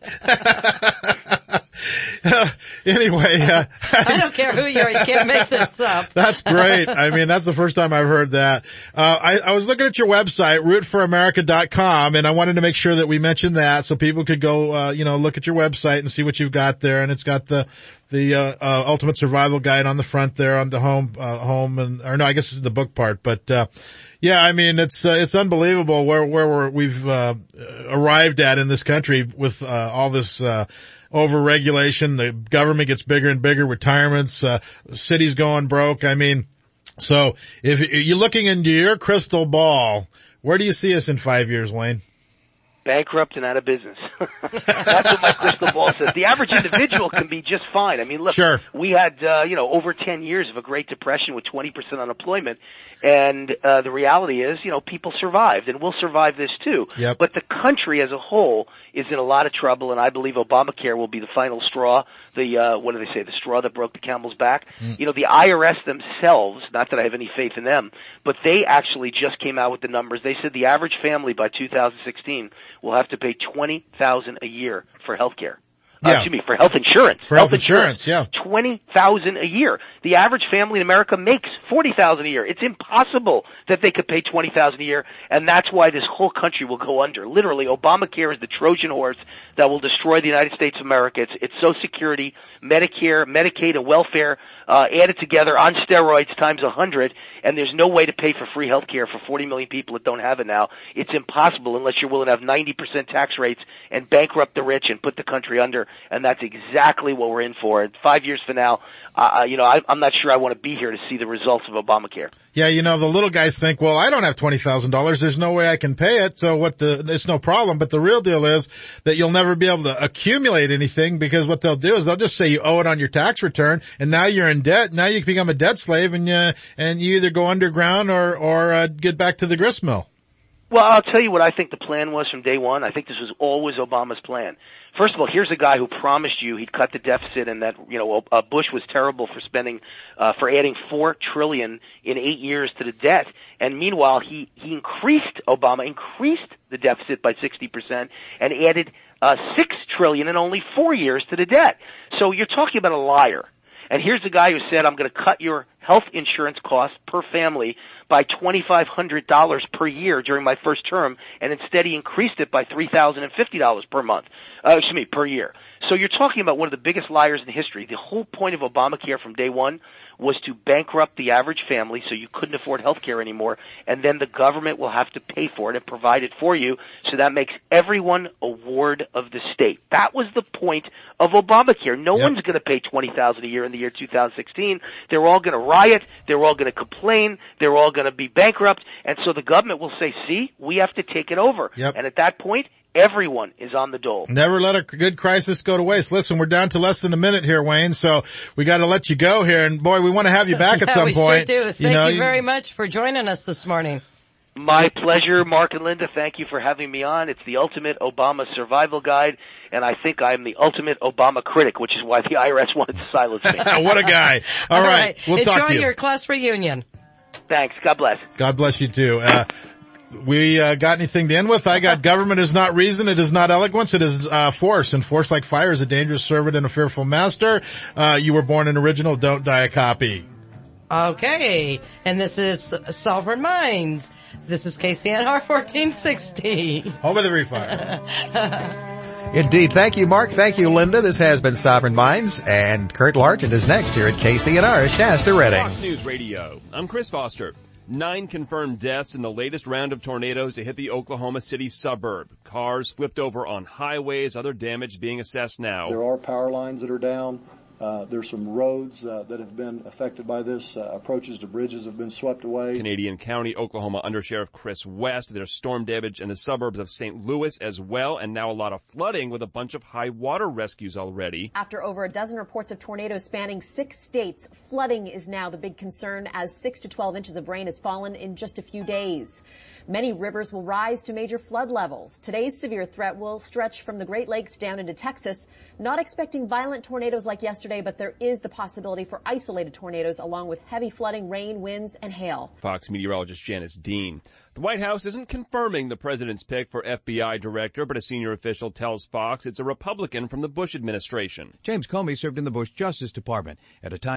uh, anyway, uh, I don't care who you are, you can't make this up. That's great. I mean, that's the first time I've heard that. Uh, I, I was looking at your website, root for america dot com, and I wanted to make sure that we mentioned that so people could go, uh, you know, look at your website and see what you've got there. And it's got the, the, uh, uh, ultimate survival guide on the front there on the home, uh, home and, or no, I guess it's the book part, but, uh, yeah, I mean, it's, uh, it's unbelievable where, where we're, we've, uh, arrived at in this country with, uh, all this, uh, over-regulation. The government gets bigger and bigger, retirements, uh, cities going broke. I mean, so if you're looking into your crystal ball, where do you see us in five years, Wayne? Bankrupt and out of business. That's what my crystal ball says. The average individual can be just fine. I mean, look, sure. we had, uh, you know, over ten years of a Great Depression with twenty percent unemployment. And, uh, the reality is, you know, people survived and we'll survive this too. Yep. But the country as a whole is in a lot of trouble, and I believe Obamacare will be the final straw. The, uh, what do they say? The straw that broke the camel's back. Mm. You know, the I R S themselves, not that I have any faith in them, but they actually just came out with the numbers. They said the average family by two thousand sixteen will have to pay twenty thousand dollars a year for health care. Uh, yeah. excuse me, for health insurance. For health, health insurance, insurance, yeah. twenty thousand dollars a year. The average family in America makes forty thousand dollars a year. It's impossible that they could pay twenty thousand dollars a year, and that's why this whole country will go under. Literally, Obamacare is the Trojan horse that will destroy the United States of America. It's, it's Social Security, Medicare, Medicaid, and welfare uh, added together on steroids times a hundred, and there's no way to pay for free health care for forty million people that don't have it now. It's impossible unless you're willing to have ninety percent tax rates and bankrupt the rich and put the country under, and that's exactly what we're in for. And five years from now, uh, you know, I, I'm not sure I want to be here to see the results of Obamacare. Yeah, you know, the little guys think, well, I don't have twenty thousand dollars. There's no way I can pay it, so what the, it's no problem. But the real deal is that you'll never be able to accumulate anything, because what they'll do is they'll just say you owe it on your tax return, and now you're in debt. Now you become a debt slave, and you, and you either go underground or, or, uh, get back to the grist mill. Well, I'll tell you what I think the plan was from day one. I think this was always Obama's plan. First of all, here's a guy who promised you he'd cut the deficit, and that, you know, uh, Bush was terrible for spending, uh, for adding four trillion dollars in eight years to the debt. And meanwhile, he, he increased, Obama increased the deficit by sixty percent and added uh, six trillion dollars in only four years to the debt. So you're talking about a liar. And here's the guy who said, I'm going to cut your health insurance costs per family by twenty-five hundred dollars per year during my first term, and instead he increased it by three thousand fifty dollars per month, uh, excuse me, per year. So you're talking about one of the biggest liars in history. The whole point of Obamacare from day one was to bankrupt the average family so you couldn't afford health care anymore, and then the government will have to pay for it and provide it for you, so that makes everyone a ward of the state. That was the point of Obamacare. No yep. one's going to pay twenty thousand dollars a year in the year two thousand sixteen. They're all going to riot. They're all going to complain. They're all going to be bankrupt, and so the government will say, see, we have to take it over. Yep. And at that point, everyone is on the dole. Never let a good crisis go to waste. Listen, we're down to less than a minute here, Wayne, so we got to let you go here. And boy, we want to have you back at yeah, some we point. Sure do. Thank you, know, you very much for joining us this morning. My pleasure, Mark and Linda. Thank you for having me on. It's the ultimate Obama survival guide, and I think I'm the ultimate Obama critic, which is why the I R S wanted to silence me. What a guy. All, All right. right. We'll Enjoy talk to you. your class reunion. Thanks. God bless. God bless you too. Uh, we, uh, got anything to end with? I got government is not reason. It is not eloquence. It is, uh, force. And force like fire is a dangerous servant and a fearful master. Uh, you were born an original. Don't die a copy. Okay. And this is Sovereign Minds. This is K C N R fourteen sixty. Home of the refire. Indeed. Thank you, Mark. Thank you, Linda. This has been Sovereign Minds, and Kurt Largent is next here at K C N R Shasta Redding. Fox News Radio. I'm Chris Foster. Nine confirmed deaths in the latest round of tornadoes to hit the Oklahoma City suburb. Cars flipped over on highways, other damage being assessed now. There are power lines that are down. Uh, there's some roads uh, that have been affected by this. Uh, approaches to bridges have been swept away. Canadian County, Oklahoma Undersheriff Chris West. There's storm damage in the suburbs of Saint Louis as well, and now a lot of flooding with a bunch of high water rescues already. After over a dozen reports of tornadoes spanning six states, flooding is now the big concern as six to twelve inches of rain has fallen in just a few days. Many rivers will rise to major flood levels. Today's severe threat will stretch from the Great Lakes down into Texas. Not expecting violent tornadoes like yesterday, but there is the possibility for isolated tornadoes along with heavy flooding, rain, winds, and hail. Fox meteorologist Janice Dean. The White House isn't confirming the president's pick for F B I director, but a senior official tells Fox it's a Republican from the Bush administration. James Comey served in the Bush Justice Department at a time